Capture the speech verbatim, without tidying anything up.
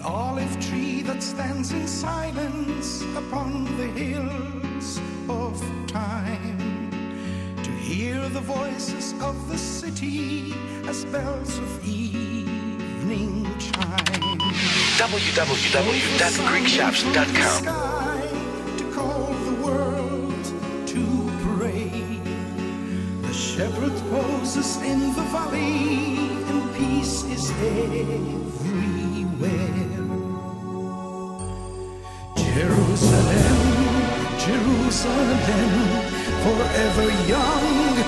olive tree that stands in silence upon the hills of time, to hear the voices of the city as bells of evening chime. w w w dot greek shops dot com. To call the world to pray. The shepherd poses in the valley, and peace is everywhere. Jerusalem, Jerusalem, forever young